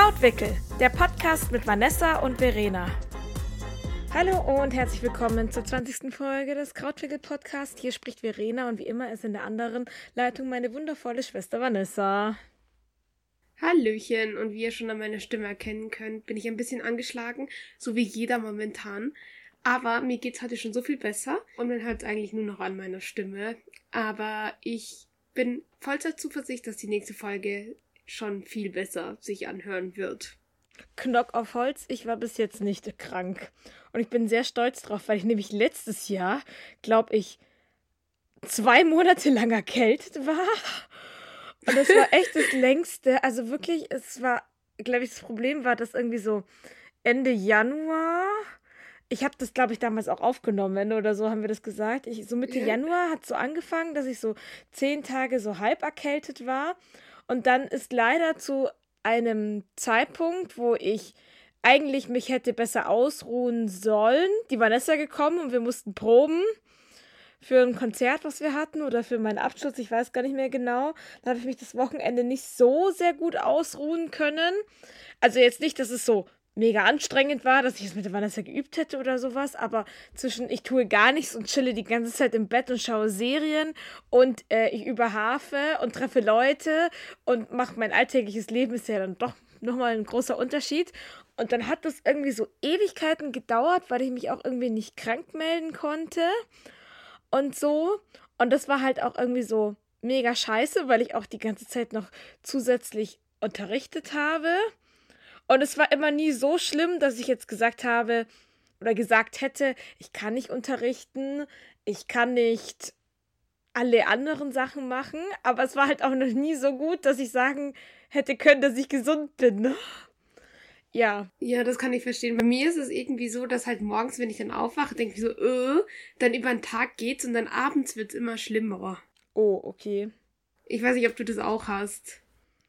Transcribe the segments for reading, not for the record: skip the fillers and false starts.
Krautwickel, der Podcast mit Vanessa und Verena. Hallo und herzlich willkommen zur 20. Folge des Krautwickel-Podcasts. Hier spricht Verena und wie immer ist in der anderen Leitung meine wundervolle Schwester Vanessa. Hallöchen, und wie ihr schon an meiner Stimme erkennen könnt, bin ich ein bisschen angeschlagen, so wie jeder momentan. Aber mir geht's heute schon so viel besser und man hört eigentlich nur noch an meiner Stimme. Aber ich bin vollster Zuversicht, dass die nächste Folge schon viel besser sich anhören wird. Knock auf Holz, ich war bis jetzt nicht krank. Und ich bin sehr stolz drauf, weil ich nämlich letztes Jahr, glaube ich, 2 Monate lang erkältet war. Und das war echt das längste. Also wirklich, es war, glaube ich, das Problem war, dass irgendwie so Ende Januar, ich habe das, glaube ich, damals auch aufgenommen oder so, haben wir das gesagt. So Mitte Januar hat es so angefangen, dass ich so 10 Tage so halb erkältet war. Und dann ist leider zu einem Zeitpunkt, wo ich eigentlich mich hätte besser ausruhen sollen, die Vanessa gekommen und wir mussten proben für ein Konzert, was wir hatten oder für meinen Abschluss, ich weiß gar nicht mehr genau. Da habe ich mich das Wochenende nicht so sehr gut ausruhen können. Also jetzt nicht, dass es so mega anstrengend war, dass ich es mit der Vanessa geübt hätte oder sowas, aber zwischen ich tue gar nichts und chille die ganze Zeit im Bett und schaue Serien und ich übe Harfe und treffe Leute und mache mein alltägliches Leben, ist ja dann doch nochmal ein großer Unterschied. Und dann hat das irgendwie so Ewigkeiten gedauert, weil ich mich auch irgendwie nicht krank melden konnte und so. Und das war halt auch irgendwie so mega scheiße, weil ich auch die ganze Zeit noch zusätzlich unterrichtet habe. Und es war immer nie so schlimm, dass ich jetzt gesagt habe oder gesagt hätte, ich kann nicht unterrichten, ich kann nicht alle anderen Sachen machen, aber es war halt auch noch nie so gut, dass ich sagen hätte können, dass ich gesund bin. Ja. Ja, das kann ich verstehen. Bei mir ist es irgendwie so, dass halt morgens, wenn ich dann aufwache, denke ich so, dann über den Tag geht's und dann abends wird's immer schlimmer. Oh, okay. Ich weiß nicht, ob du das auch hast.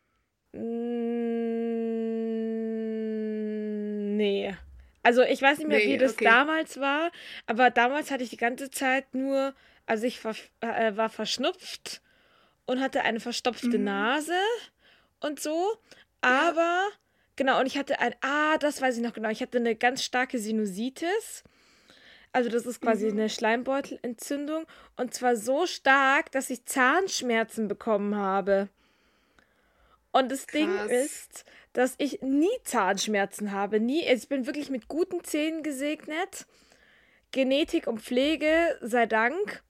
Nee. Also ich weiß nicht mehr, wie das damals war, aber damals hatte ich die ganze Zeit nur, also ich war verschnupft und hatte eine verstopfte Nase und so, aber genau, und ich hatte das weiß ich noch genau, ich hatte eine ganz starke Sinusitis. Also das ist quasi eine Schleimbeutelentzündung und zwar so stark, dass ich Zahnschmerzen bekommen habe. Und das Ding ist, dass ich nie Zahnschmerzen habe. Nie. Also ich bin wirklich mit guten Zähnen gesegnet. Genetik und Pflege, sei Dank.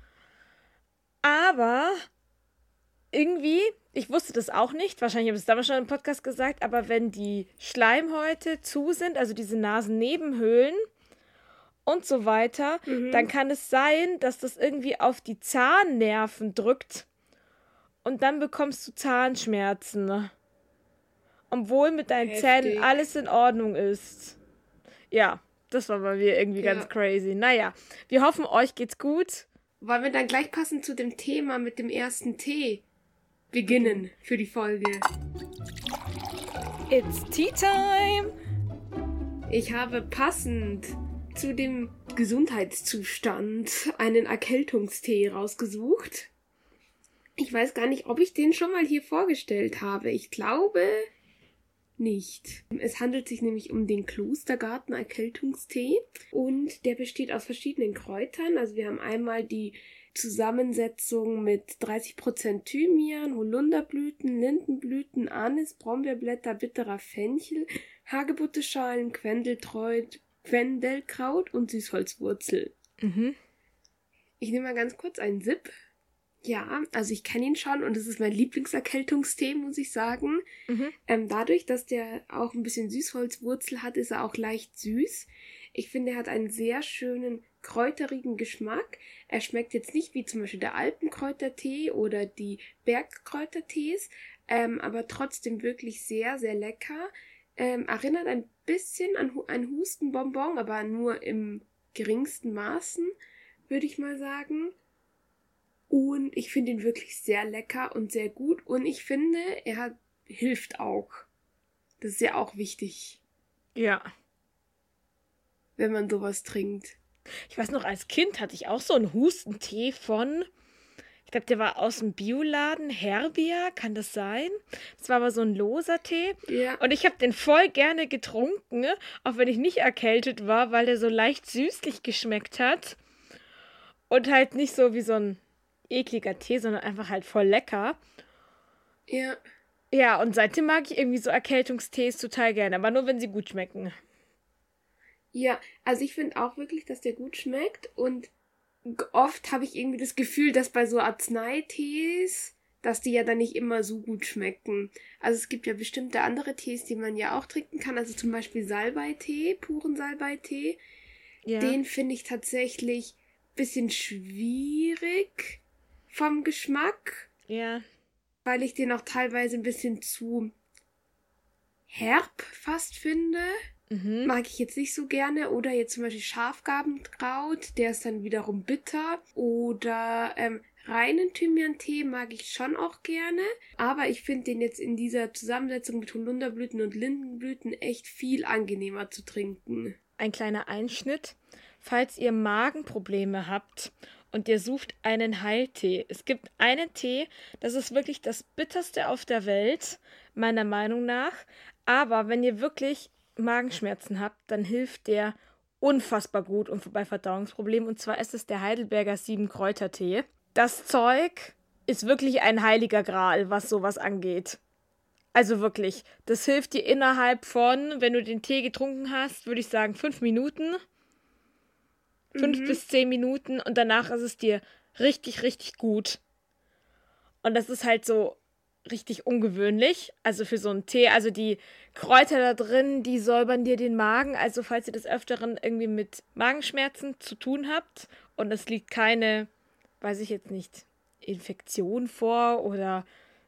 Aber irgendwie, ich wusste das auch nicht, wahrscheinlich habe ich es damals schon im Podcast gesagt, aber wenn die Schleimhäute zu sind, also diese Nasennebenhöhlen und so weiter, dann kann es sein, dass das irgendwie auf die Zahnnerven drückt. Und dann bekommst du Zahnschmerzen. Obwohl mit deinen Zähnen alles in Ordnung ist. Ja, das war bei mir irgendwie ganz crazy. Naja, wir hoffen, euch geht's gut. Wollen wir dann gleich passend zu dem Thema mit dem ersten Tee beginnen für die Folge? It's Tea Time! Ich habe passend zu dem Gesundheitszustand einen Erkältungstee rausgesucht. Ich weiß gar nicht, ob ich den schon mal hier vorgestellt habe. Ich glaube nicht. Es handelt sich nämlich um den Klostergarten Erkältungstee und der besteht aus verschiedenen Kräutern. Also wir haben einmal die Zusammensetzung mit 30% Thymian, Holunderblüten, Lindenblüten, Anis, Brombeerblätter, bitterer Fenchel, Hagebutteschalen, Quendelkraut und Süßholzwurzel. Ich nehme mal ganz kurz einen Sip. Ja, also ich kenne ihn schon und es ist mein Lieblingserkältungstee, muss ich sagen. Dadurch, dass der auch ein bisschen Süßholzwurzel hat, ist er auch leicht süß. Ich finde, er hat einen sehr schönen kräuterigen Geschmack. Er schmeckt jetzt nicht wie zum Beispiel der Alpenkräutertee oder die Bergkräutertees, aber trotzdem wirklich sehr, sehr lecker. Erinnert ein bisschen an ein Hustenbonbon, aber nur im geringsten Maßen, würde ich mal sagen. Und ich finde ihn wirklich sehr lecker und sehr gut. Und ich finde, er hilft auch. Das ist ja auch wichtig. Ja. Wenn man sowas trinkt. Ich weiß noch, als Kind hatte ich auch so einen Hustentee von, Ich glaube, der war aus dem Bioladen, Herbia, kann das sein? Das war aber so ein loser Tee. Ja. Und ich habe den voll gerne getrunken, auch wenn ich nicht erkältet war, weil der so leicht süßlich geschmeckt hat. Und halt nicht so wie so ein ekliger Tee, sondern einfach halt voll lecker. Ja. Ja, und seitdem mag ich irgendwie so Erkältungstees total gerne, aber nur, wenn sie gut schmecken. Ja, also ich finde auch wirklich, dass der gut schmeckt und oft habe ich irgendwie das Gefühl, dass bei so Arzneitees, dass die ja dann nicht immer so gut schmecken. Also es gibt ja bestimmte andere Tees, die man ja auch trinken kann, also zum Beispiel Salbeitee, puren Salbeitee. Ja. Den finde ich tatsächlich ein bisschen schwierig vom Geschmack, Ja. weil ich den auch teilweise ein bisschen zu herb fast finde. Mag ich jetzt nicht so gerne. Oder jetzt zum Beispiel Schafgarbenkraut, der ist dann wiederum bitter. Oder reinen Thymian-Tee mag ich schon auch gerne. Aber ich finde den jetzt in dieser Zusammensetzung mit Holunderblüten und Lindenblüten echt viel angenehmer zu trinken. Ein kleiner Einschnitt. Falls ihr Magenprobleme habt und ihr sucht einen Heiltee. Es gibt einen Tee, das ist wirklich das bitterste auf der Welt, meiner Meinung nach. Aber wenn ihr wirklich Magenschmerzen habt, dann hilft der unfassbar gut und bei Verdauungsproblemen. Und zwar ist es der Heidelberger 7-Kräuter-Tee. Das Zeug ist wirklich ein heiliger Gral, was sowas angeht. Also wirklich, das hilft dir innerhalb von, wenn du den Tee getrunken hast, würde ich sagen 5 Minuten. 5 bis 10 Minuten und danach ist es dir richtig, richtig gut. Und das ist halt so richtig ungewöhnlich, also für so einen Tee. Also die Kräuter da drin, die säubern dir den Magen. Also falls ihr des Öfteren irgendwie mit Magenschmerzen zu tun habt und es liegt keine, weiß ich jetzt nicht, Infektion vor oder...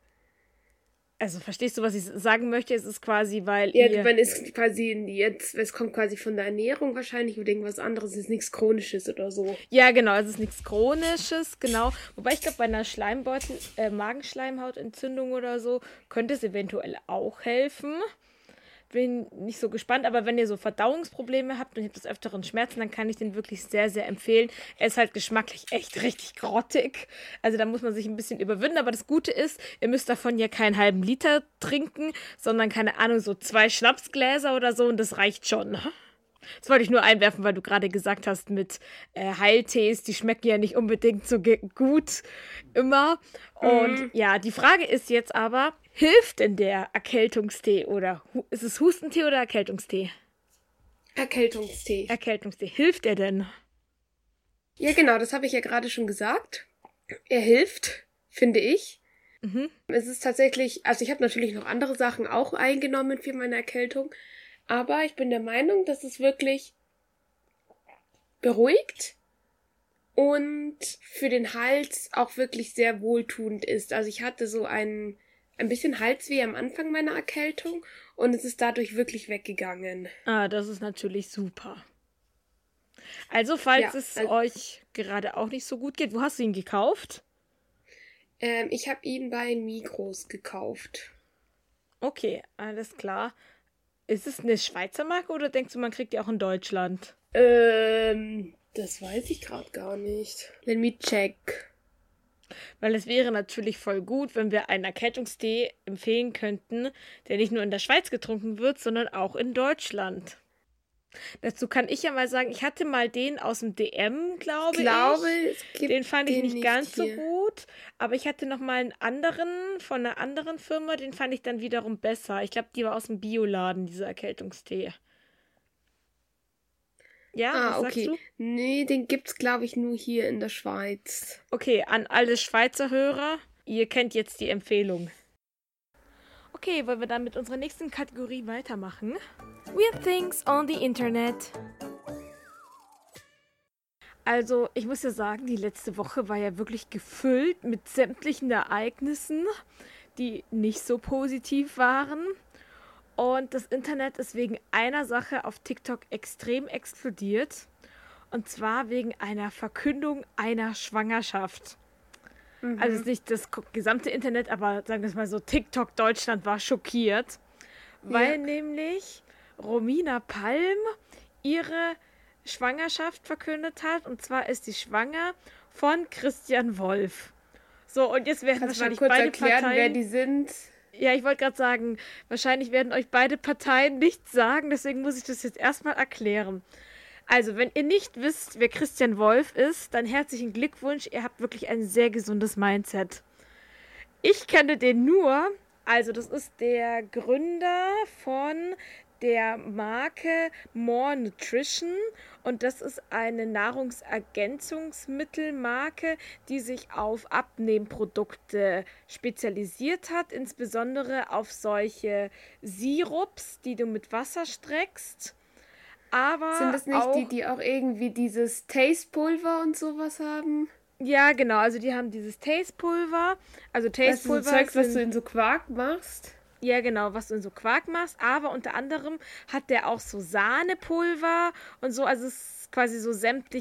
Also verstehst du, was ich sagen möchte? Es ist quasi, weil ja, man ist quasi jetzt, es kommt quasi von der Ernährung wahrscheinlich oder irgendwas anderes, es ist nichts Chronisches oder so. Ja, genau, es ist nichts Chronisches, genau. Wobei ich glaube, bei einer Magenschleimhautentzündung oder so könnte es eventuell auch helfen. Bin nicht so gespannt, aber wenn ihr so Verdauungsprobleme habt und ihr habt des Öfteren Schmerzen, dann kann ich den wirklich sehr, sehr empfehlen. Er ist halt geschmacklich echt richtig grottig. Also da muss man sich ein bisschen überwinden, aber das Gute ist, ihr müsst davon ja keinen halben Liter trinken, sondern, keine Ahnung, so 2 Schnapsgläser oder so und das reicht schon. Das wollte ich nur einwerfen, weil du gerade gesagt hast, mit Heiltees, die schmecken ja nicht unbedingt so gut immer. Und ja, die Frage ist jetzt aber, hilft denn der Erkältungstee oder ist es Hustentee oder Erkältungstee? Erkältungstee. Erkältungstee. Hilft er denn? Ja, genau, das habe ich ja gerade schon gesagt. Er hilft, finde ich. Es ist tatsächlich, also ich habe natürlich noch andere Sachen auch eingenommen für meine Erkältung, aber ich bin der Meinung, dass es wirklich beruhigt und für den Hals auch wirklich sehr wohltuend ist. Also ich hatte so ein bisschen Halsweh am Anfang meiner Erkältung und es ist dadurch wirklich weggegangen. Ah, das ist natürlich super. Also, falls es euch gerade auch nicht so gut geht, wo hast du ihn gekauft? Ich habe ihn bei Migros gekauft. Okay, alles klar. Ist es eine Schweizer Marke oder denkst du, man kriegt die auch in Deutschland? Das weiß ich gerade gar nicht. Let me check. Weil es wäre natürlich voll gut, wenn wir einen Erkältungstee empfehlen könnten, der nicht nur in der Schweiz getrunken wird, sondern auch in Deutschland. Dazu kann ich ja mal sagen, ich hatte mal den aus dem DM, glaube ich. Den fand ich nicht ganz so gut. Aber ich hatte noch mal einen anderen von einer anderen Firma, den fand ich dann wiederum besser. Ich glaube, die war aus dem Bioladen, dieser Erkältungstee. Ja, was sagst du? Nee, den gibt's, glaube ich, nur hier in der Schweiz. Okay, an alle Schweizer Hörer, ihr kennt jetzt die Empfehlung. Okay, wollen wir dann mit unserer nächsten Kategorie weitermachen? Weird Things on the Internet. Also, ich muss ja sagen, die letzte Woche war ja wirklich gefüllt mit sämtlichen Ereignissen, die nicht so positiv waren. Und das Internet ist wegen einer Sache auf TikTok extrem explodiert. Und zwar wegen einer Verkündung einer Schwangerschaft. Also nicht das gesamte Internet, aber sagen wir es mal so, TikTok Deutschland war schockiert. Weil nämlich Romina Palm ihre Schwangerschaft verkündet hat. Und zwar ist sie schwanger von Christian Wolf. So, und jetzt werden Kannst du mal wahrscheinlich kurz beide erklären, Parteien... wer die sind? Ja, ich wollte gerade sagen, wahrscheinlich werden euch beide Parteien nichts sagen, deswegen muss ich das jetzt erstmal erklären. Also, wenn ihr nicht wisst, wer Christian Wolf ist, dann herzlichen Glückwunsch, ihr habt wirklich ein sehr gesundes Mindset. Ich kenne den nur, also das ist der Gründer von der Marke More Nutrition und das ist eine Nahrungsergänzungsmittelmarke, die sich auf Abnehmprodukte spezialisiert hat, insbesondere auf solche Sirups, die du mit Wasser streckst, aber Sind das nicht auch... die auch irgendwie dieses Taste-Pulver und sowas haben? Ja, genau, also die haben dieses Taste-Pulver, also Weißt du, so Taste-Pulver Zeugs, was du sind... in so Quark machst? Ja, genau, was du in so Quark machst, aber unter anderem hat der auch so Sahnepulver und so, also es ist quasi so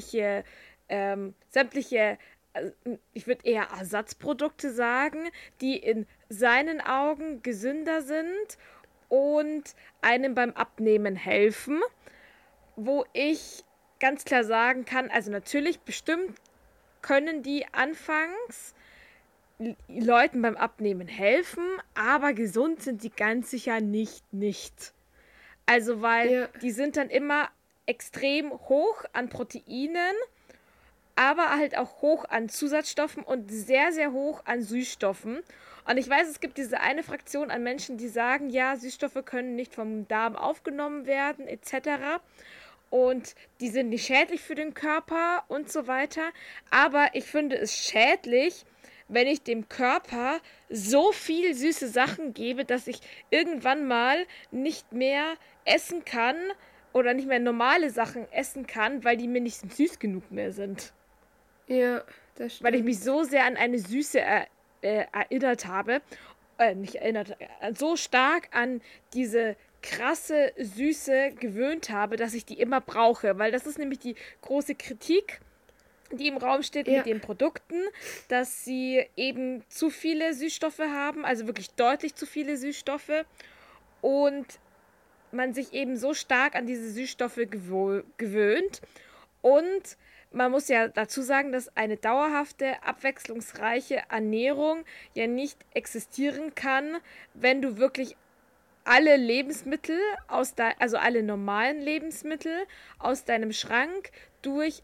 sämtliche, ich würde eher Ersatzprodukte sagen, die in seinen Augen gesünder sind und einem beim Abnehmen helfen, wo ich ganz klar sagen kann, also natürlich bestimmt können die anfangs Leuten beim Abnehmen helfen, aber gesund sind die ganz sicher nicht. Also, weil Ja. die sind dann immer extrem hoch an Proteinen, aber halt auch hoch an Zusatzstoffen und sehr, sehr hoch an Süßstoffen. Und ich weiß, es gibt diese eine Fraktion an Menschen, die sagen, ja, Süßstoffe können nicht vom Darm aufgenommen werden, etc. Und die sind nicht schädlich für den Körper und so weiter. Aber ich finde es schädlich, wenn ich dem Körper so viel süße Sachen gebe, dass ich irgendwann mal nicht mehr essen kann oder nicht mehr normale Sachen essen kann, weil die mir nicht süß genug mehr sind. Ja, das Weil ich stimmt. mich so sehr an eine Süße erinnert habe, nicht erinnert, so stark an diese krasse Süße gewöhnt habe, dass ich die immer brauche. Weil das ist nämlich die große Kritik, die im Raum steht Ja. mit den Produkten, dass sie eben zu viele Süßstoffe haben, also wirklich deutlich zu viele Süßstoffe und man sich eben so stark an diese Süßstoffe gewöhnt und man muss ja dazu sagen, dass eine dauerhafte, abwechslungsreiche Ernährung ja nicht existieren kann, wenn du wirklich alle Lebensmittel also alle normalen Lebensmittel aus deinem Schrank durch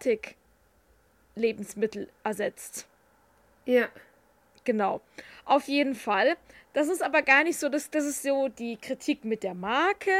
Fertiglebensmittel ersetzt. Ja. Genau. Auf jeden Fall. Das ist aber gar nicht so, das ist so die Kritik mit der Marke.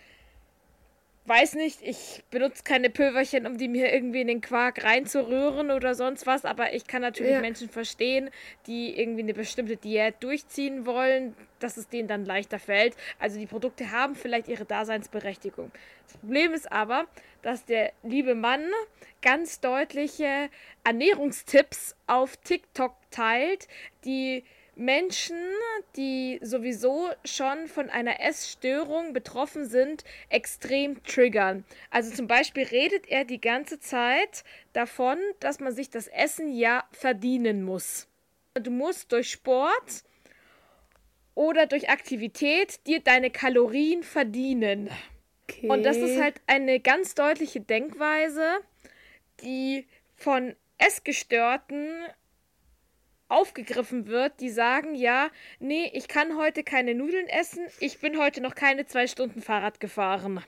Weiß nicht, ich benutze keine Pülverchen, um die mir irgendwie in den Quark reinzurühren oder sonst was, aber ich kann natürlich Ja. Menschen verstehen, die irgendwie eine bestimmte Diät durchziehen wollen, dass es denen dann leichter fällt. Also die Produkte haben vielleicht ihre Daseinsberechtigung. Das Problem ist aber, dass der liebe Mann ganz deutliche Ernährungstipps auf TikTok teilt, die Menschen, die sowieso schon von einer Essstörung betroffen sind, extrem triggern. Also zum Beispiel redet er die ganze Zeit davon, dass man sich das Essen ja verdienen muss. Du musst durch Sport oder durch Aktivität dir deine Kalorien verdienen. Okay. Und das ist halt eine ganz deutliche Denkweise, die von Essgestörten aufgegriffen wird, die sagen, ja, nee, ich kann heute keine Nudeln essen, ich bin heute noch keine 2 Stunden Fahrrad gefahren.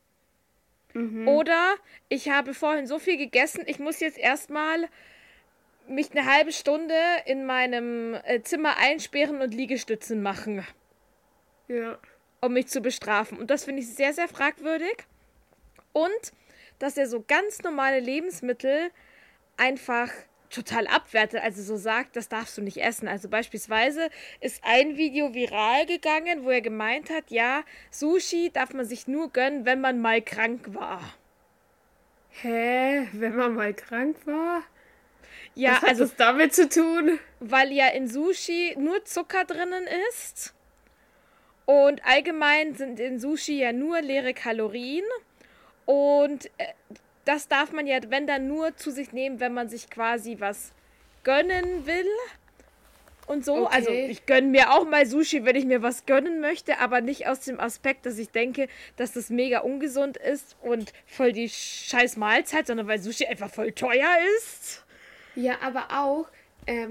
Oder ich habe vorhin so viel gegessen, ich muss jetzt erstmal mich eine halbe Stunde in meinem Zimmer einsperren und Liegestützen machen, Ja. um mich zu bestrafen. Und das finde ich sehr, sehr fragwürdig. Und dass er so ganz normale Lebensmittel einfach total abwertet, also so sagt, das darfst du nicht essen. Also beispielsweise ist ein Video viral gegangen, wo er gemeint hat, ja, Sushi darf man sich nur gönnen, wenn man mal krank war. Hä? Wenn man mal krank war? Ja, Was hat also das damit zu tun? weil ja in Sushi nur Zucker drinnen ist und allgemein sind in Sushi ja nur leere Kalorien und das darf man ja, wenn dann, nur zu sich nehmen, wenn man sich quasi was gönnen will und so. Okay. Also ich gönne mir auch mal Sushi, wenn ich mir was gönnen möchte, aber nicht aus dem Aspekt, dass ich denke, dass das mega ungesund ist und voll die scheiß Mahlzeit, sondern weil Sushi einfach voll teuer ist. Ja, aber auch,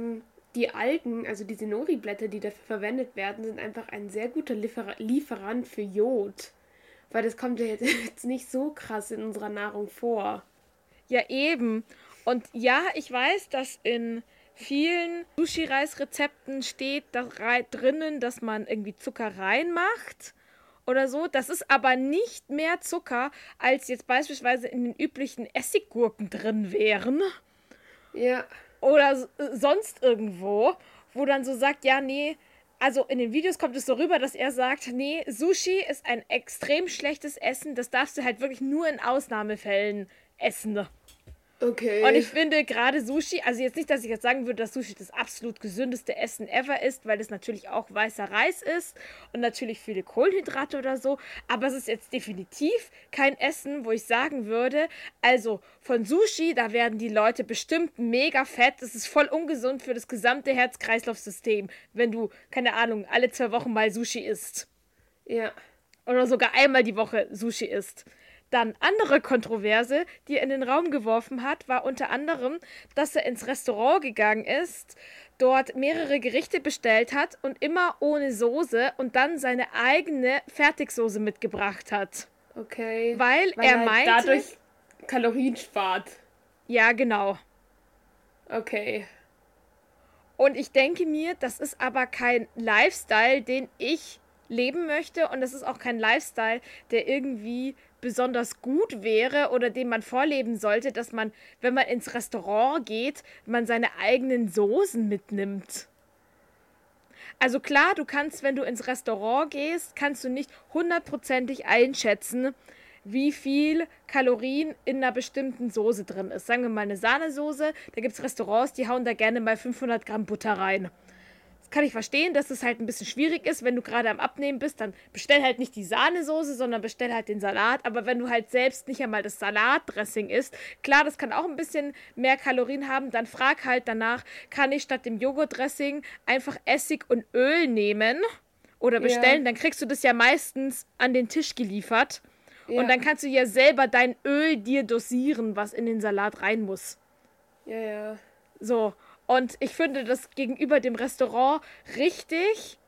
die Algen, also diese Nori-Blätter, die dafür verwendet werden, sind einfach ein sehr guter Lieferant für Jod. Weil das kommt ja jetzt nicht so krass in unserer Nahrung vor. Ja, eben. Und ja, ich weiß, dass in vielen Sushi-Reis-Rezepten steht drinnen, dass man irgendwie Zucker reinmacht oder so. Das ist aber nicht mehr Zucker, als jetzt beispielsweise in den üblichen Essiggurken drin wären. Ja. Oder sonst irgendwo, wo dann so sagt, ja, nee, also in den Videos kommt es so rüber, dass er sagt, nee, Sushi ist ein extrem schlechtes Essen, das darfst du halt wirklich nur in Ausnahmefällen essen. Okay. Und ich finde gerade Sushi, also jetzt nicht, dass ich jetzt sagen würde, dass Sushi das absolut gesündeste Essen ever ist, weil es natürlich auch weißer Reis ist und natürlich viele Kohlenhydrate oder so, aber es ist jetzt definitiv kein Essen, wo ich sagen würde, also von Sushi, da werden die Leute bestimmt mega fett, das ist voll ungesund für das gesamte Herz-Kreislauf-System, wenn du, keine Ahnung, alle 2 Wochen mal Sushi isst. Ja. Oder sogar einmal die Woche Sushi isst. Dann andere Kontroverse, die er in den Raum geworfen hat, war unter anderem, dass er ins Restaurant gegangen ist, dort mehrere Gerichte bestellt hat und immer ohne Soße und dann seine eigene Fertigsoße mitgebracht hat. Okay. Weil er meinte... dadurch Kalorien spart. Ja, genau. Okay. Und ich denke mir, das ist aber kein Lifestyle, den ich leben möchte und das ist auch kein Lifestyle, der irgendwie besonders gut wäre oder den man vorleben sollte, dass man, wenn man ins Restaurant geht, man seine eigenen Soßen mitnimmt. Also klar, du kannst, wenn du ins Restaurant gehst, kannst du nicht 100%ig einschätzen, wie viel Kalorien in einer bestimmten Soße drin ist. Sagen wir mal eine Sahnesoße, da gibt es Restaurants, die hauen da gerne mal 500 Gramm Butter rein. Kann ich verstehen, dass es halt ein bisschen schwierig ist, wenn du gerade am Abnehmen bist, dann bestell halt nicht die Sahnesoße, sondern bestell halt den Salat, aber wenn du halt selbst nicht einmal das Salatdressing isst, klar, das kann auch ein bisschen mehr Kalorien haben, dann frag halt danach, kann ich statt dem Joghurtdressing einfach Essig und Öl nehmen oder bestellen, dann kriegst du das ja meistens an den Tisch geliefert und dann kannst du ja selber dein Öl dir dosieren, was in den Salat rein muss. Ja. So. Und ich finde das gegenüber dem Restaurant richtig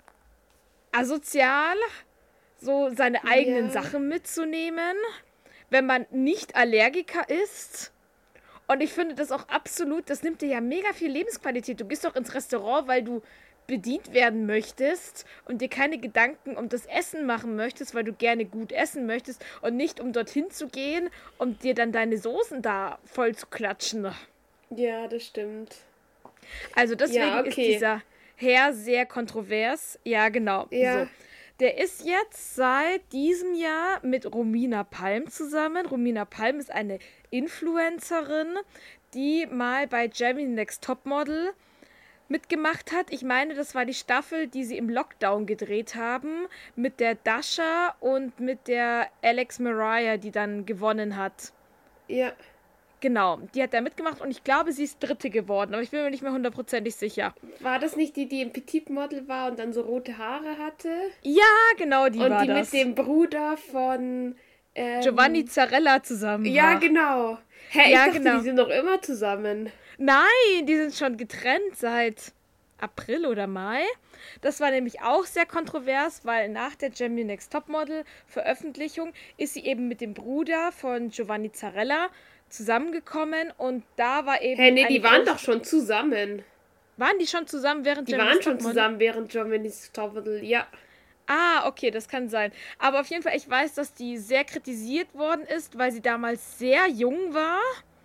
asozial, so seine eigenen Sachen mitzunehmen, wenn man nicht Allergiker ist. Und ich finde das auch absolut, das nimmt dir ja mega viel Lebensqualität. Du gehst doch ins Restaurant, weil du bedient werden möchtest und dir keine Gedanken um das Essen machen möchtest, weil du gerne gut essen möchtest und nicht um dorthin zu gehen und dir dann deine Soßen da voll zu klatschen. Ja, das stimmt. Also deswegen ist dieser Herr sehr kontrovers. Ja, genau. Ja. So. Der ist jetzt seit diesem Jahr mit Romina Palm zusammen. Romina Palm ist eine Influencerin, die mal bei Germany's Next Topmodel mitgemacht hat. Ich meine, das war die Staffel, die sie im Lockdown gedreht haben, mit der Dasha und mit der Alex Mariah, die dann gewonnen hat. Ja. Genau, die hat da mitgemacht und ich glaube, sie ist Dritte geworden, aber ich bin mir nicht mehr 100%ig sicher. War das nicht die, die im Petit-Model war und dann so rote Haare hatte? Ja, genau, die war das. Und die mit dem Bruder von... Giovanni Zarella zusammen war. Ja, genau. Hä, ich dachte, genau. Die sind noch immer zusammen. Nein, die sind schon getrennt seit April oder Mai. Das war nämlich auch sehr kontrovers, weil nach der Germany's Next Topmodel Veröffentlichung ist sie eben mit dem Bruder von Giovanni Zarella zusammengekommen und da war eben... Hä, nee, die waren doch schon zusammen. Waren die schon zusammen während Germany's Topmodel? Die waren schon zusammen während Germany's Topmodel, ja. Ah, okay, das kann sein. Aber auf jeden Fall, ich weiß, dass die sehr kritisiert worden ist, weil sie damals sehr jung war.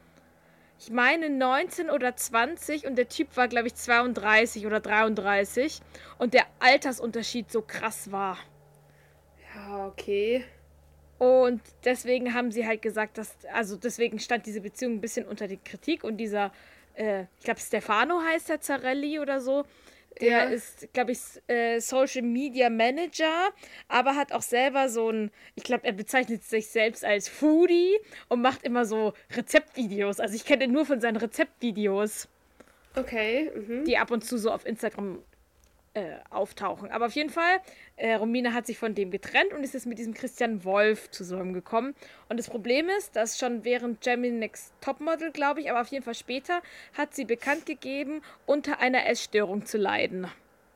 Ich meine 19 oder 20 und der Typ war, glaube ich, 32 oder 33 und der Altersunterschied so krass war. Ja, okay. Und deswegen haben sie halt gesagt, deswegen stand diese Beziehung ein bisschen unter die Kritik und dieser, ich glaube Stefano heißt der, Zarelli oder so, der ist, glaube ich, Social Media Manager, aber hat auch selber so ein, ich glaube, er bezeichnet sich selbst als Foodie und macht immer so Rezeptvideos. Also ich kenne ihn nur von seinen Rezeptvideos. Okay. Die ab und zu so auf Instagram auftauchen. Aber auf jeden Fall, Romina hat sich von dem getrennt und ist jetzt mit diesem Christian Wolf zusammengekommen. Und das Problem ist, dass schon während Germany's Next Topmodel, glaube ich, aber auf jeden Fall später, hat sie bekannt gegeben, unter einer Essstörung zu leiden.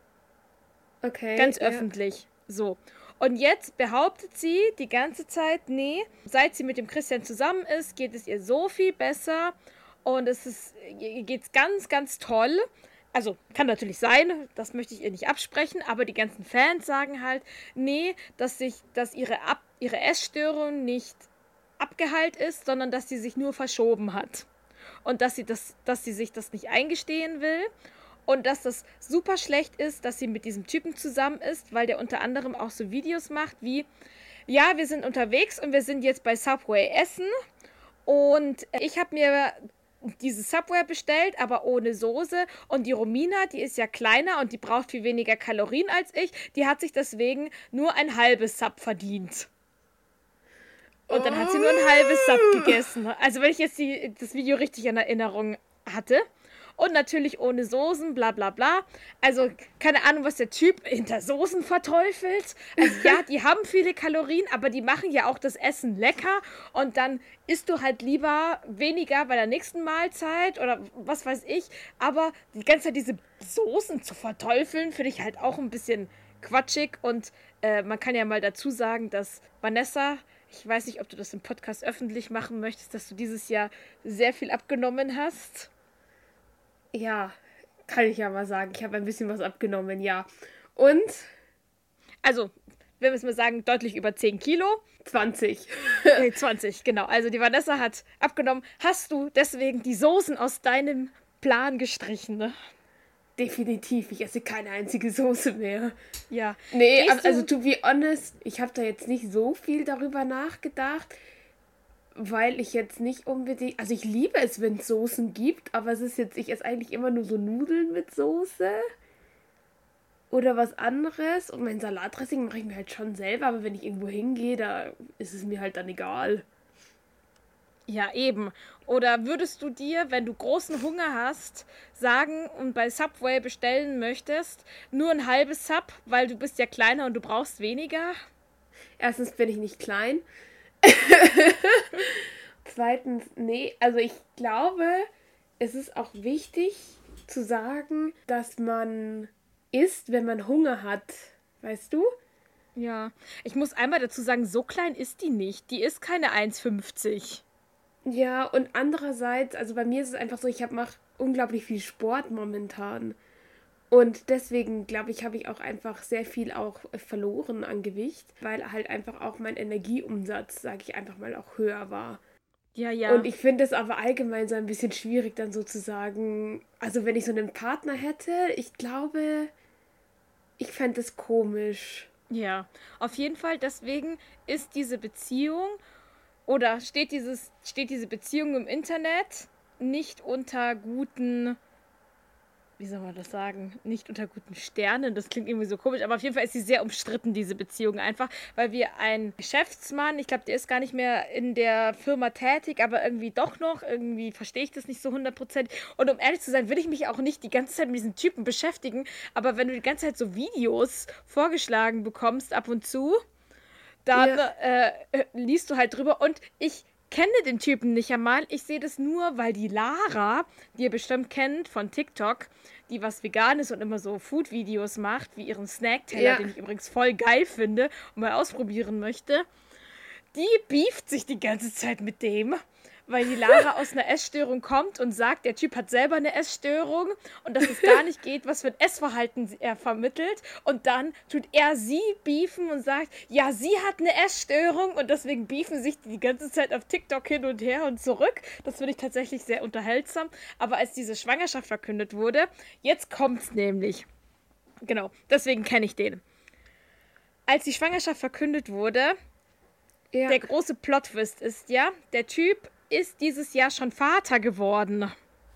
Okay. Ganz öffentlich. So. Und jetzt behauptet sie die ganze Zeit, nee, seit sie mit dem Christian zusammen ist, geht es ihr so viel besser und ihr geht's ganz, ganz toll. Also, kann natürlich sein, das möchte ich ihr nicht absprechen, aber die ganzen Fans sagen halt, nee, dass ihre Essstörung nicht abgeheilt ist, sondern dass sie sich nur verschoben hat. Und dass sie sich das nicht eingestehen will. Und dass das super schlecht ist, dass sie mit diesem Typen zusammen ist, weil der unter anderem auch so Videos macht wie, ja, wir sind unterwegs und wir sind jetzt bei Subway essen und ich habe mir dieses Subway bestellt, aber ohne Soße. Und die Romina, die ist ja kleiner und die braucht viel weniger Kalorien als ich. Die hat sich deswegen nur ein halbes Sub verdient. Und dann hat sie nur ein halbes Sub gegessen. Also wenn ich jetzt das Video richtig in Erinnerung hatte. Und natürlich ohne Soßen, bla bla bla. Also keine Ahnung, was der Typ hinter Soßen verteufelt. Also ja, die haben viele Kalorien, aber die machen ja auch das Essen lecker. Und dann isst du halt lieber weniger bei der nächsten Mahlzeit oder was weiß ich. Aber die ganze Zeit diese Soßen zu verteufeln, finde ich halt auch ein bisschen quatschig. Und man kann ja mal dazu sagen, dass Vanessa, ich weiß nicht, ob du das im Podcast öffentlich machen möchtest, dass du dieses Jahr sehr viel abgenommen hast. Ja, kann ich ja mal sagen. Ich habe ein bisschen was abgenommen, ja. Und? Also, wenn wir es mal sagen, deutlich über 10 Kilo. 20. 20, genau. Also die Vanessa hat abgenommen. Hast du deswegen die Soßen aus deinem Plan gestrichen, ne? Definitiv. Ich esse keine einzige Soße mehr. Ja. Nee, also to be honest, ich habe da jetzt nicht so viel darüber nachgedacht. Weil ich jetzt nicht unbedingt... Also ich liebe es, wenn es Soßen gibt, aber es ist jetzt... Ich esse eigentlich immer nur so Nudeln mit Soße. Oder was anderes. Und mein Salatdressing mache ich mir halt schon selber, aber wenn ich irgendwo hingehe, da ist es mir halt dann egal. Ja, eben. Oder würdest du dir, wenn du großen Hunger hast, sagen und bei Subway bestellen möchtest, nur ein halbes Sub, weil du bist ja kleiner und du brauchst weniger? Erstens bin ich nicht klein. Zweitens, nee, also ich glaube, es ist auch wichtig zu sagen, dass man isst, wenn man Hunger hat. Weißt du? Ja, ich muss einmal dazu sagen, so klein ist die nicht. Die ist keine 1,50. Ja, und andererseits, also bei mir ist es einfach so, ich mache unglaublich viel Sport momentan. Und deswegen, glaube ich, habe ich auch einfach sehr viel auch verloren an Gewicht, weil halt einfach auch mein Energieumsatz, sage ich einfach mal, auch höher war. Ja, ja. Und ich finde es aber allgemein so ein bisschen schwierig dann sozusagen, also wenn ich so einen Partner hätte, ich glaube, ich fände es komisch. Ja, auf jeden Fall, deswegen ist diese Beziehung oder steht diese Beziehung im Internet nicht unter guten, wie soll man das sagen, nicht unter guten Sternen, das klingt irgendwie so komisch, aber auf jeden Fall ist sie sehr umstritten, diese Beziehung einfach, weil wir einen Geschäftsmann, ich glaube, der ist gar nicht mehr in der Firma tätig, aber irgendwie doch noch, irgendwie verstehe ich das nicht so 100%. Und um ehrlich zu sein, will ich mich auch nicht die ganze Zeit mit diesen Typen beschäftigen, aber wenn du die ganze Zeit so Videos vorgeschlagen bekommst ab und zu, dann liest du halt drüber und ich kenne den Typen nicht einmal. Ich sehe das nur, weil die Lara, die ihr bestimmt kennt von TikTok, die was Veganes und immer so Food-Videos macht, wie ihren Snackteller, den ich übrigens voll geil finde und mal ausprobieren möchte, die beeft sich die ganze Zeit mit dem, weil die Lara aus einer Essstörung kommt und sagt, der Typ hat selber eine Essstörung und dass es gar nicht geht, was für ein Essverhalten er vermittelt. Und dann tut er sie beefen und sagt, ja, sie hat eine Essstörung und deswegen beefen sich die ganze Zeit auf TikTok hin und her und zurück. Das finde ich tatsächlich sehr unterhaltsam. Aber als diese Schwangerschaft verkündet wurde, jetzt kommt's nämlich. Genau, deswegen kenne ich den. Als die Schwangerschaft verkündet wurde, der große Plot-Twist ist ja, der Typ ist dieses Jahr schon Vater geworden.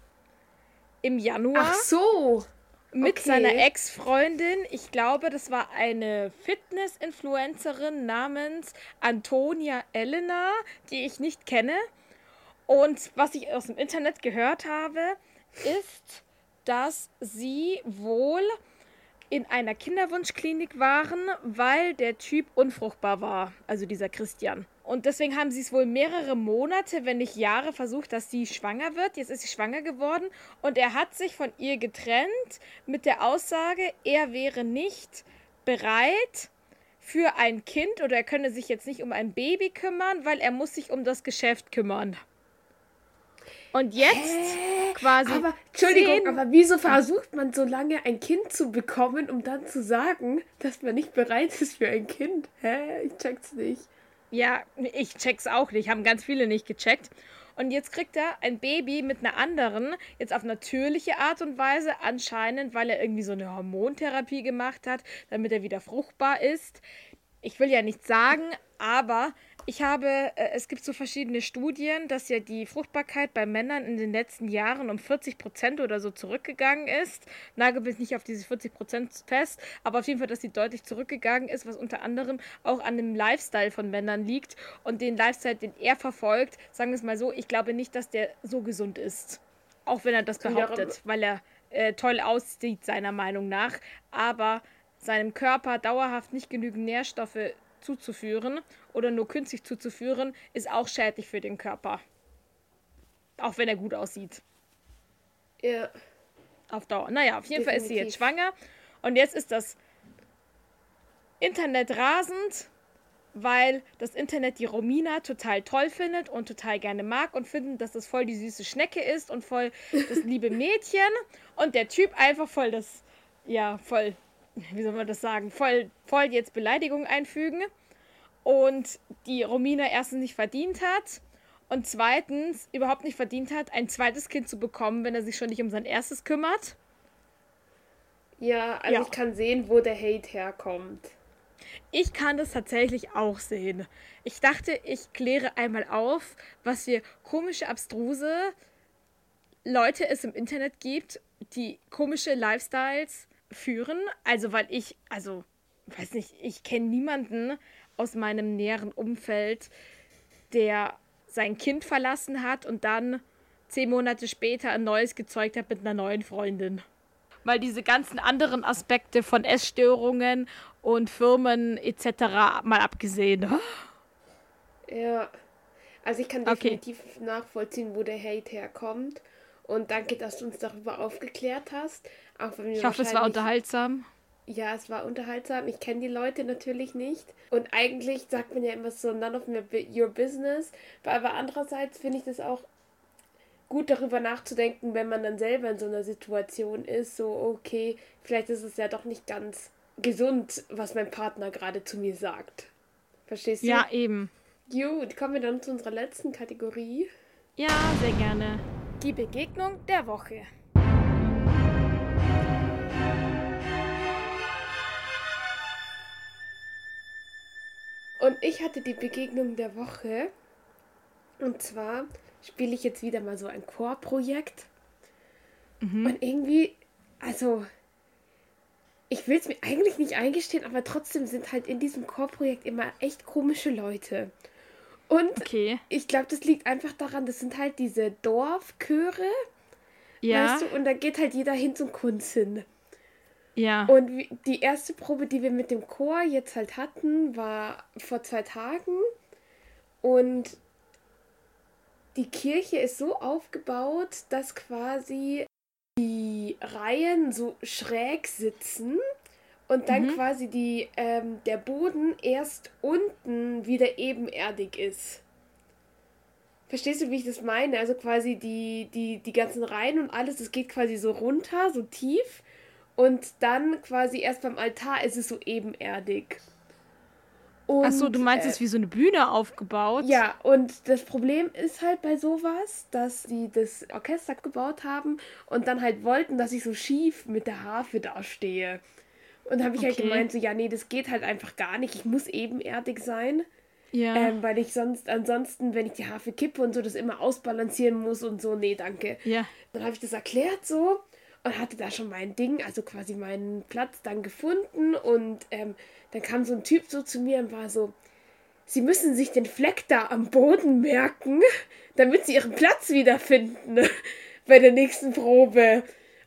Im Januar. Ach so. Mit seiner Ex-Freundin. Ich glaube, das war eine Fitness-Influencerin namens Antonia Elena, die ich nicht kenne. Und was ich aus dem Internet gehört habe, ist, dass sie wohl in einer Kinderwunschklinik waren, weil der Typ unfruchtbar war, also dieser Christian. Und deswegen haben sie es wohl mehrere Monate, wenn nicht Jahre versucht, dass sie schwanger wird. Jetzt ist sie schwanger geworden und er hat sich von ihr getrennt mit der Aussage, er wäre nicht bereit für ein Kind oder er könne sich jetzt nicht um ein Baby kümmern, weil er muss sich um das Geschäft kümmern. Und jetzt quasi. Aber, Entschuldigung, aber wieso versucht man so lange ein Kind zu bekommen, um dann zu sagen, dass man nicht bereit ist für ein Kind? Ich check's nicht. Ja, ich check's auch nicht. Haben ganz viele nicht gecheckt. Und jetzt kriegt er ein Baby mit einer anderen, jetzt auf natürliche Art und Weise, anscheinend, weil er irgendwie so eine Hormontherapie gemacht hat, damit er wieder fruchtbar ist. Ich will ja nichts sagen, aber es gibt so verschiedene Studien, dass ja die Fruchtbarkeit bei Männern in den letzten Jahren um 40% oder so zurückgegangen ist. Nagel mich nicht auf diese 40% fest, aber auf jeden Fall, dass sie deutlich zurückgegangen ist, was unter anderem auch an dem Lifestyle von Männern liegt. Und den Lifestyle, den er verfolgt, sagen wir es mal so, ich glaube nicht, dass der so gesund ist. Auch wenn er das behauptet, weil er toll aussieht, seiner Meinung nach. Aber seinem Körper dauerhaft nicht genügend Nährstoffe zuzuführen oder nur künstlich zuzuführen, ist auch schädlich für den Körper. Auch wenn er gut aussieht. Ja. Auf Dauer. Naja, auf jeden Fall ist sie jetzt schwanger. Und jetzt ist das Internet rasend, weil das Internet die Romina total toll findet und total gerne mag und finden, dass das voll die süße Schnecke ist und voll das liebe Mädchen. Und der Typ einfach voll wie soll man das sagen, voll jetzt Beleidigungen einfügen und die Romina erstens nicht verdient hat und zweitens überhaupt nicht verdient hat, ein zweites Kind zu bekommen, wenn er sich schon nicht um sein erstes kümmert. Ja, also ich kann sehen, wo der Hate herkommt. Ich kann das tatsächlich auch sehen. Ich dachte, ich kläre einmal auf, was für komische, abstruse Leute es im Internet gibt, die komische Lifestyles führen. Also, weiß nicht, ich kenne niemanden aus meinem näheren Umfeld, der sein Kind verlassen hat und dann 10 Monate später ein neues gezeugt hat mit einer neuen Freundin. Weil diese ganzen anderen Aspekte von Essstörungen und Firmen etc. mal abgesehen. Ja, also ich kann definitiv nachvollziehen, wo der Hate herkommt. Und danke, dass du uns darüber aufgeklärt hast. Auch wenn ich hoffe, es war unterhaltsam. Ja, es war unterhaltsam. Ich kenne die Leute natürlich nicht. Und eigentlich sagt man ja immer so, none of your business. Aber andererseits finde ich das auch gut, darüber nachzudenken, wenn man dann selber in so einer Situation ist. So, okay, vielleicht ist es ja doch nicht ganz gesund, was mein Partner gerade zu mir sagt. Verstehst du? Ja, eben. Gut, kommen wir dann zu unserer letzten Kategorie. Ja, sehr gerne. Die Begegnung der Woche. Und ich hatte die Begegnung der Woche. Und zwar spiele ich jetzt wieder mal so ein Chorprojekt. Und irgendwie, also, ich will es mir eigentlich nicht eingestehen, aber trotzdem sind halt in diesem Chorprojekt immer echt komische Leute. Und ich glaube, das liegt einfach daran, das sind halt diese Dorfchöre, weißt du, und da geht halt jeder hin zum Kunst hin. Ja. Und die erste Probe, die wir mit dem Chor jetzt halt hatten, war vor 2 Tagen. Und die Kirche ist so aufgebaut, dass quasi die Reihen so schräg sitzen und dann quasi der Boden erst unten wieder ebenerdig ist. Verstehst du, wie ich das meine? Also quasi die ganzen Reihen und alles, das geht quasi so runter, so tief. Und dann quasi erst beim Altar ist es so ebenerdig. Und, achso, du meinst es wie so eine Bühne aufgebaut? Ja, und das Problem ist halt bei sowas, dass sie das Orchester gebaut haben und dann halt wollten, dass ich so schief mit der Harfe dastehe. Und da habe ich halt gemeint, so, ja, nee, das geht halt einfach gar nicht. Ich muss ebenerdig sein. Ja. Weil ich ansonsten, wenn ich die Harfe kippe und so, das immer ausbalancieren muss und so, nee, danke. Ja. Dann habe ich das erklärt so und hatte da schon mein Ding, also quasi meinen Platz dann gefunden und dann kam so ein Typ so zu mir und war so, Sie müssen sich den Fleck da am Boden merken, damit Sie Ihren Platz wiederfinden bei der nächsten Probe.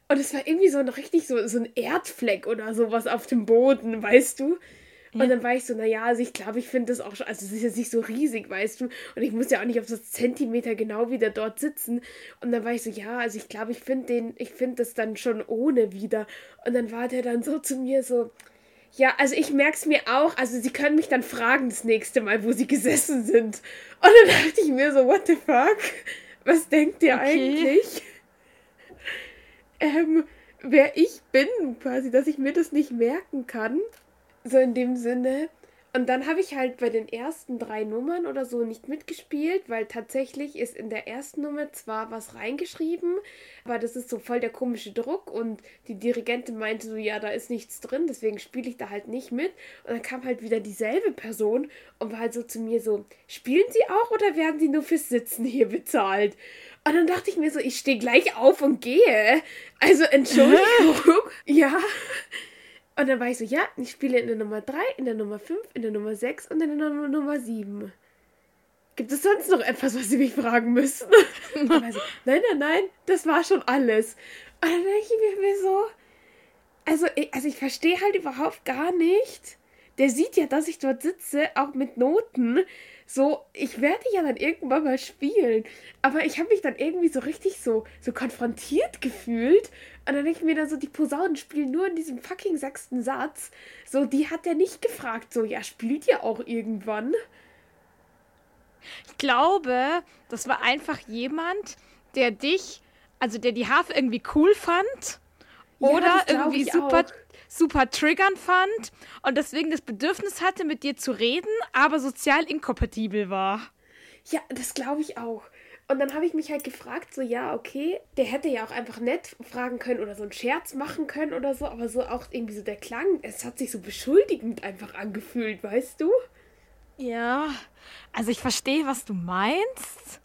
Und es war irgendwie so ein richtig so ein Erdfleck oder sowas auf dem Boden, weißt du? Und dann war ich so, naja, also ich glaube, ich finde das auch schon, also es ist jetzt nicht so riesig, weißt du, und ich muss ja auch nicht auf das Zentimeter genau wieder dort sitzen. Und dann war ich so, ja, also ich glaube, ich finde das dann schon ohne wieder. Und dann war der dann so zu mir so, ja, also ich merke es mir auch, also sie können mich dann fragen das nächste Mal, wo sie gesessen sind. Und dann dachte ich mir so, what the fuck? Was denkt ihr eigentlich? Wer ich bin, quasi, dass ich mir das nicht merken kann. So in dem Sinne. Und dann habe ich halt bei den ersten 3 Nummern oder so nicht mitgespielt, weil tatsächlich ist in der ersten Nummer zwar was reingeschrieben, aber das ist so voll der komische Druck und die Dirigentin meinte so, ja, da ist nichts drin, deswegen spiele ich da halt nicht mit. Und dann kam halt wieder dieselbe Person und war halt so zu mir so, spielen Sie auch oder werden Sie nur fürs Sitzen hier bezahlt? Und dann dachte ich mir so, ich stehe gleich auf und gehe. Also Entschuldigung. Ja. Und dann war ich so, ja, ich spiele in der Nummer 3, in der Nummer 5, in der Nummer 6 und in der Nummer 7. Gibt es sonst noch etwas, was Sie mich fragen müssen? Und dann war so, nein, das war schon alles. Und dann denke ich mir so, also ich verstehe halt überhaupt gar nicht. Der sieht ja, dass ich dort sitze, auch mit Noten. So, ich werde ja dann irgendwann mal spielen. Aber ich habe mich dann irgendwie so richtig so konfrontiert gefühlt. Und dann denke ich mir dann so, die Posaunen spielen nur in diesem fucking 6. Satz. So, die hat er nicht gefragt. So, ja, spielt ihr auch irgendwann? Ich glaube, das war einfach jemand, der der die Harfe irgendwie cool fand oder irgendwie super triggernd fand und deswegen das Bedürfnis hatte, mit dir zu reden, aber sozial inkompatibel war. Ja, das glaube ich auch. Und dann habe ich mich halt gefragt, so, ja, okay, der hätte ja auch einfach nett fragen können oder so einen Scherz machen können oder so, aber so auch irgendwie so der Klang, es hat sich so beschuldigend einfach angefühlt, weißt du? Ja, also ich verstehe, was du meinst.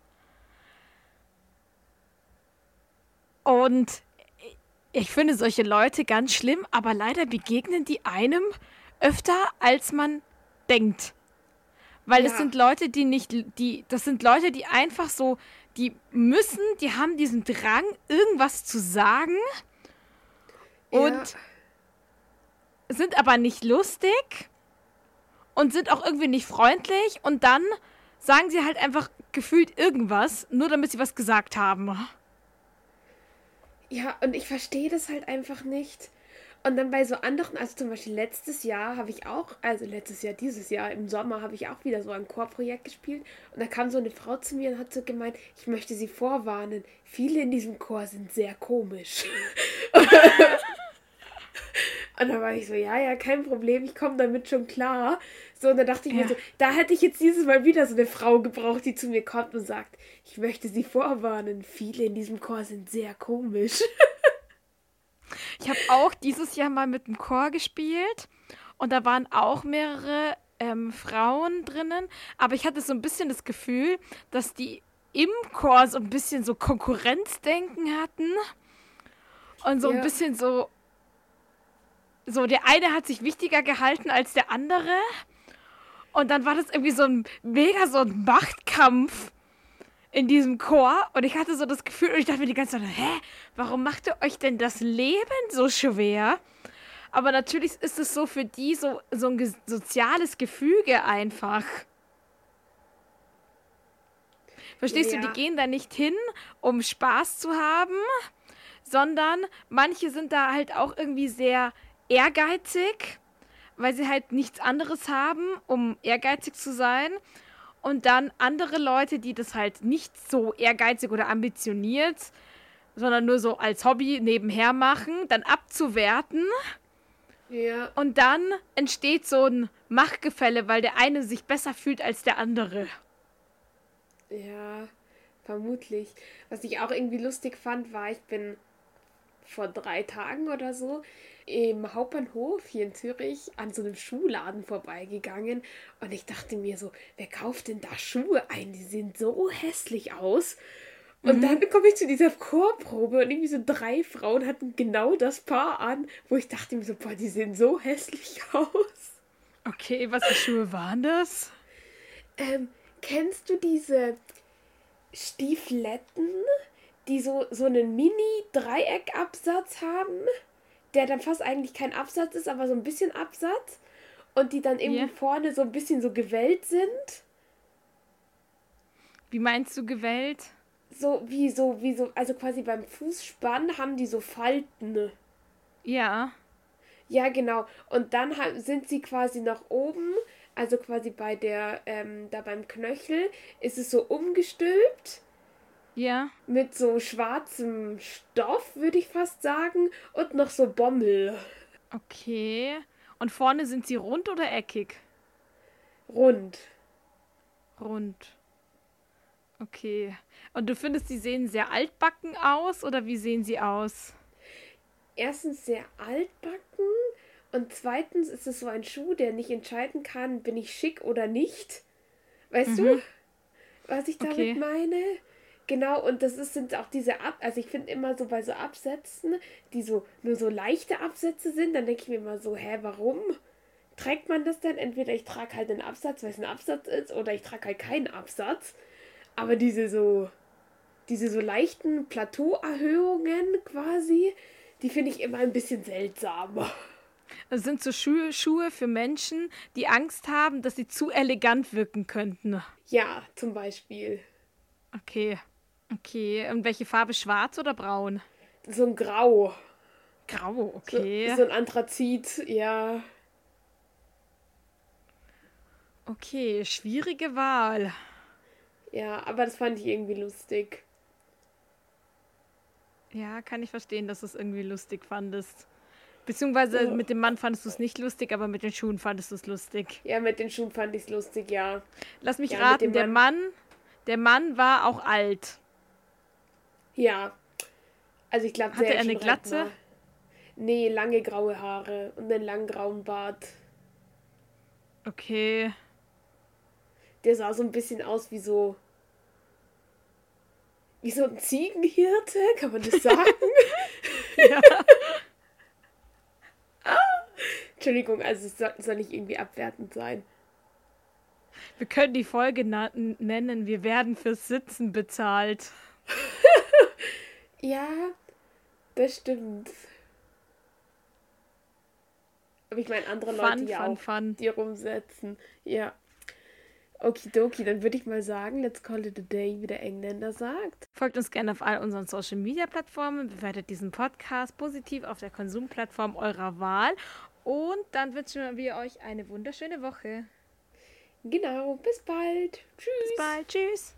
Und ich finde solche Leute ganz schlimm, aber leider begegnen die einem öfter, als man denkt. Weil das sind Leute, das sind Leute, die einfach so, die haben diesen Drang, irgendwas zu sagen und sind aber nicht lustig und sind auch irgendwie nicht freundlich und dann sagen sie halt einfach gefühlt irgendwas, nur damit sie was gesagt haben. Ja, und ich verstehe das halt einfach nicht. Und dann bei so anderen, also zum Beispiel letztes Jahr habe ich auch, also letztes Jahr, dieses Jahr im Sommer habe ich auch wieder so ein Chorprojekt gespielt. Und da kam so eine Frau zu mir und hat so gemeint, ich möchte sie vorwarnen, viele in diesem Chor sind sehr komisch. Und dann war ich so, ja, kein Problem, ich komme damit schon klar. So, und dann dachte ich mir so, da hätte ich jetzt dieses Mal wieder so eine Frau gebraucht, die zu mir kommt und sagt, ich möchte sie vorwarnen, viele in diesem Chor sind sehr komisch. Ich habe auch dieses Jahr mal mit dem Chor gespielt und da waren auch mehrere Frauen drinnen, aber ich hatte so ein bisschen das Gefühl, dass die im Chor so ein bisschen so Konkurrenzdenken hatten und so ein bisschen so der eine hat sich wichtiger gehalten als der andere und dann war das irgendwie so ein Machtkampf in diesem Chor und ich hatte so das Gefühl und ich dachte mir die ganze Zeit, warum macht ihr euch denn das Leben so schwer? Aber natürlich ist es so für die so ein soziales Gefüge einfach. Verstehst du, die gehen da nicht hin, um Spaß zu haben, sondern manche sind da halt auch irgendwie sehr ehrgeizig, weil sie halt nichts anderes haben, um ehrgeizig zu sein. Und dann andere Leute, die das halt nicht so ehrgeizig oder ambitioniert, sondern nur so als Hobby nebenher machen, dann abzuwerten. Ja. Und dann entsteht so ein Machtgefälle, weil der eine sich besser fühlt als der andere. Ja, vermutlich. Was ich auch irgendwie lustig fand, war, ich bin vor 3 Tagen oder so im Hauptbahnhof hier in Zürich an so einem Schuhladen vorbeigegangen und ich dachte mir so, wer kauft denn da Schuhe ein? Die sehen so hässlich aus. Und dann komme ich zu dieser Chorprobe und irgendwie so 3 Frauen hatten genau das Paar an, wo ich dachte mir so, boah, die sehen so hässlich aus. Okay, was für Schuhe waren das? Kennst du diese Stiefeletten, die so einen Mini-Dreieckabsatz haben, der dann fast eigentlich kein Absatz ist, aber so ein bisschen Absatz. Und die dann irgendwie vorne so ein bisschen so gewellt sind. Wie meinst du gewellt? So, also quasi beim Fußspann haben die so Falten. Ja. Ja, genau. Und dann sind sie quasi nach oben, also quasi da beim Knöchel, ist es so umgestülpt. Ja. Mit so schwarzem Stoff, würde ich fast sagen. Und noch so Bommel. Okay. Und vorne sind sie rund oder eckig? Rund. Rund. Okay. Und du findest, die sehen sehr altbacken aus oder wie sehen sie aus? Erstens sehr altbacken und zweitens ist es so ein Schuh, der nicht entscheiden kann, bin ich schick oder nicht. Weißt du, was ich damit meine? Genau, und sind auch diese also ich finde immer so bei so Absätzen, die so nur so leichte Absätze sind, dann denke ich mir immer so, warum trägt man das denn? Entweder ich trage halt einen Absatz, weil es ein Absatz ist, oder ich trage halt keinen Absatz. Aber diese so leichten Plateauerhöhungen quasi, die finde ich immer ein bisschen seltsam. Das sind so Schuhe für Menschen, die Angst haben, dass sie zu elegant wirken könnten. Ja, zum Beispiel. Okay. Und welche Farbe? Schwarz oder braun? So ein Grau. Grau, okay. So ein Anthrazit, ja. Okay, schwierige Wahl. Ja, aber das fand ich irgendwie lustig. Ja, kann ich verstehen, dass du es irgendwie lustig fandest. Beziehungsweise mit dem Mann fandest du es nicht lustig, aber mit den Schuhen fandest du es lustig. Ja, mit den Schuhen fand ich es lustig, ja. Lass mich raten, der Mann war auch alt. Ja. Also ich glaube, hatte er eine Glatze? Nee, lange graue Haare und einen langen grauen Bart. Okay. Der sah so ein bisschen aus wie so ein Ziegenhirte, kann man das sagen? Ja. Entschuldigung, also es soll nicht irgendwie abwertend sein. Wir können die Folge nennen, wir werden fürs Sitzen bezahlt. Ja, das stimmt. Aber ich meine, andere Leute auch, die rumsetzen. Ja. Okidoki, dann würde ich mal sagen, let's call it a day, wie der Engländer sagt. Folgt uns gerne auf all unseren Social-Media-Plattformen, bewertet diesen Podcast positiv auf der Konsumplattform eurer Wahl und dann wünschen wir euch eine wunderschöne Woche. Genau, bis bald. Tschüss. Bis bald, tschüss.